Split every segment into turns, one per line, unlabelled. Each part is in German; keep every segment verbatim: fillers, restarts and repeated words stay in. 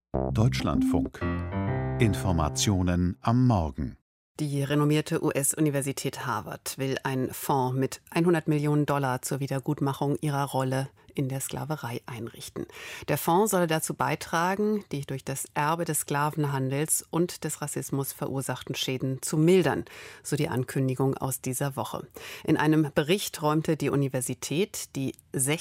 Deutschlandfunk. Informationen am Morgen.
Die renommierte U S-Universität Harvard will einen Fonds mit hundert Millionen Dollar zur Wiedergutmachung ihrer Rolle in der Sklaverei einrichten. Der Fonds soll dazu beitragen, die durch das Erbe des Sklavenhandels und des Rassismus verursachten Schäden zu mildern, so die Ankündigung aus dieser Woche. In einem Bericht räumte die Universität, die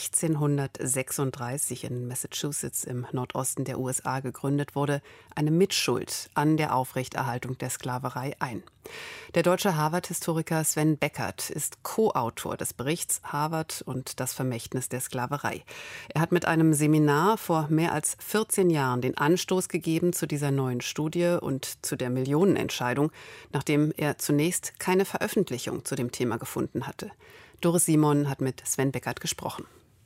sechzehnhundertsechsunddreißig in Massachusetts im Nordosten der U S A gegründet wurde, eine Mitschuld an der Aufrechterhaltung der Sklaverei ein. Der deutsche Harvard-Historiker Sven Beckert ist Co-Autor des Berichts Harvard und das Vermächtnis der Sklaverei. Er hat mit einem Seminar vor mehr als vierzehn Jahren den Anstoß gegeben zu dieser neuen Studie und zu der Millionenentscheidung, nachdem er zunächst keine Veröffentlichung zu dem Thema gefunden hatte. Doris Simon hat mit Sven Beckert gesprochen.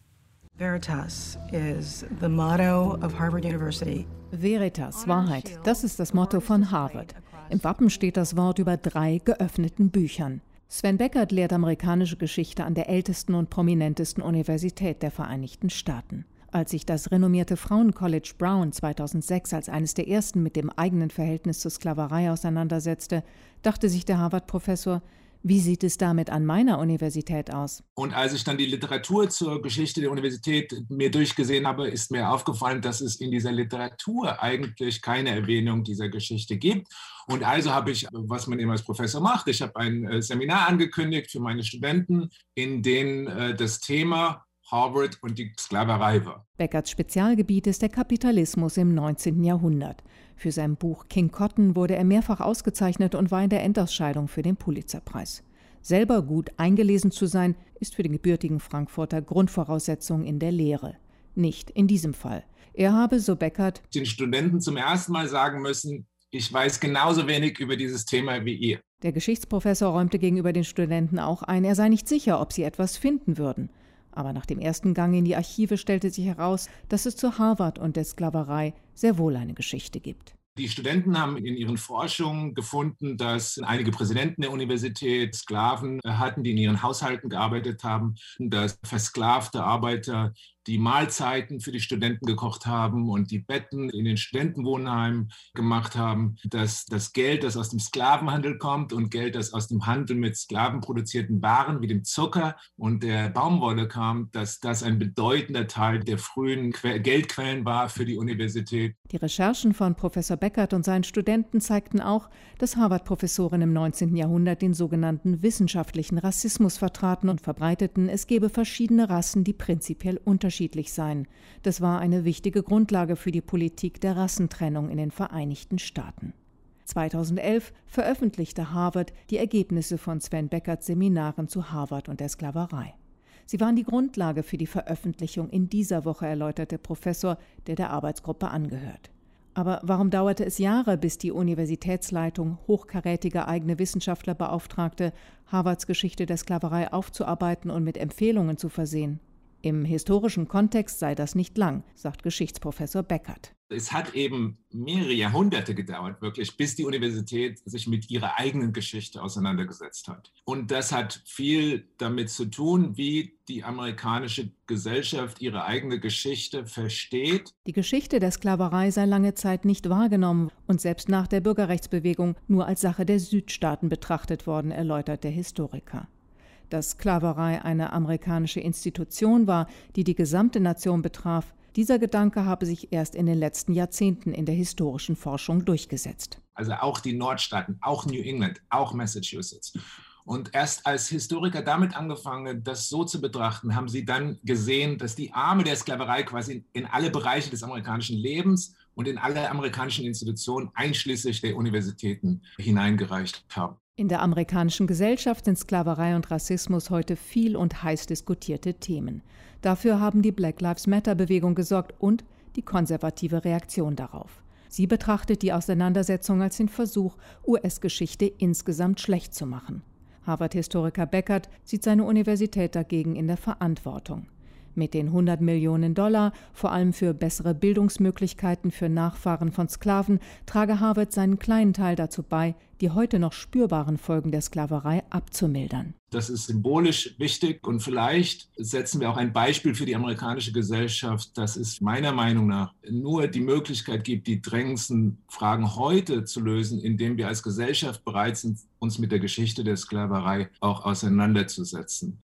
Veritas is the motto of Harvard University.
Veritas, Wahrheit, das ist das Motto von Harvard. Im Wappen steht das Wort über drei geöffneten Büchern. Sven Beckert lehrt amerikanische Geschichte an der ältesten und prominentesten Universität der Vereinigten Staaten. Als sich das renommierte Frauencollege Brown zweitausendsechs als eines der ersten mit dem eigenen Verhältnis zur Sklaverei auseinandersetzte, dachte sich der Harvard-Professor: Wie sieht es damit an meiner Universität aus?
Und als ich dann die Literatur zur Geschichte der Universität mir durchgesehen habe, ist mir aufgefallen, dass es in dieser Literatur eigentlich keine Erwähnung dieser Geschichte gibt. Und also habe ich, was man eben als Professor macht, ich habe ein Seminar angekündigt für meine Studenten, in dem das Thema Harvard und die Sklaverei war.
Beckerts Spezialgebiet ist der Kapitalismus im neunzehnten Jahrhundert. Für sein Buch King Cotton wurde er mehrfach ausgezeichnet und war in der Endausscheidung für den Pulitzerpreis. Selber gut eingelesen zu sein, ist für den gebürtigen Frankfurter Grundvoraussetzung in der Lehre. Nicht in diesem Fall. Er habe, so Beckert,
den Studenten zum ersten Mal sagen müssen: Ich weiß genauso wenig über dieses Thema wie ihr.
Der Geschichtsprofessor räumte gegenüber den Studenten auch ein, er sei nicht sicher, ob sie etwas finden würden. Aber nach dem ersten Gang in die Archive stellte sich heraus, dass es zu Harvard und der Sklaverei sehr wohl eine Geschichte gibt.
Die Studenten haben in ihren Forschungen gefunden, dass einige Präsidenten der Universität Sklaven hatten, die in ihren Haushalten gearbeitet haben, dass versklavte Arbeiter die Mahlzeiten für die Studenten gekocht haben und die Betten in den Studentenwohnheimen gemacht haben, dass das Geld, das aus dem Sklavenhandel kommt und Geld, das aus dem Handel mit sklavenproduzierten Waren wie dem Zucker und der Baumwolle kam, dass das ein bedeutender Teil der frühen Que- Geldquellen war für die Universität.
Die Recherchen von Professor Beckert und seinen Studenten zeigten auch, dass Harvard-Professoren im neunzehnten Jahrhundert den sogenannten wissenschaftlichen Rassismus vertraten und verbreiteten, es gebe verschiedene Rassen, die prinzipiell unterschiedlich seien. Das war eine wichtige Grundlage für die Politik der Rassentrennung in den Vereinigten Staaten. zweitausendelf veröffentlichte Harvard die Ergebnisse von Sven Beckerts Seminaren zu Harvard und der Sklaverei. Sie waren die Grundlage für die Veröffentlichung in dieser Woche, erläutert der Professor, der der Arbeitsgruppe angehört. Aber warum dauerte es Jahre, bis die Universitätsleitung hochkarätige eigene Wissenschaftler beauftragte, Harvards Geschichte der Sklaverei aufzuarbeiten und mit Empfehlungen zu versehen? Im historischen Kontext sei das nicht lang, sagt Geschichtsprofessor Beckert.
Es hat eben mehrere Jahrhunderte gedauert, wirklich, bis die Universität sich mit ihrer eigenen Geschichte auseinandergesetzt hat. Und das hat viel damit zu tun, wie die amerikanische Gesellschaft ihre eigene Geschichte versteht.
Die Geschichte der Sklaverei sei lange Zeit nicht wahrgenommen und selbst nach der Bürgerrechtsbewegung nur als Sache der Südstaaten betrachtet worden, erläutert der Historiker. Dass Sklaverei eine amerikanische Institution war, die die gesamte Nation betraf, dieser Gedanke habe sich erst in den letzten Jahrzehnten in der historischen Forschung durchgesetzt.
Also auch die Nordstaaten, auch New England, auch Massachusetts. Und erst als Historiker damit angefangen, das so zu betrachten, haben sie dann gesehen, dass die Arme der Sklaverei quasi in alle Bereiche des amerikanischen Lebens und in alle amerikanischen Institutionen, einschließlich der Universitäten, hineingereicht haben.
In der amerikanischen Gesellschaft sind Sklaverei und Rassismus heute viel und heiß diskutierte Themen. Dafür haben die Black Lives Matter-Bewegung gesorgt und die konservative Reaktion darauf. Sie betrachtet die Auseinandersetzung als den Versuch, U S-Geschichte insgesamt schlecht zu machen. Harvard-Historiker Beckert sieht seine Universität dagegen in der Verantwortung. Mit den hundert Millionen Dollar, vor allem für bessere Bildungsmöglichkeiten für Nachfahren von Sklaven, trage Harvard seinen kleinen Teil dazu bei, die heute noch spürbaren Folgen der Sklaverei abzumildern.
Das ist symbolisch wichtig und vielleicht setzen wir auch ein Beispiel für die amerikanische Gesellschaft, dass es meiner Meinung nach nur die Möglichkeit gibt, die drängendsten Fragen heute zu lösen, indem wir als Gesellschaft bereit sind, uns mit der Geschichte der Sklaverei auch auseinanderzusetzen.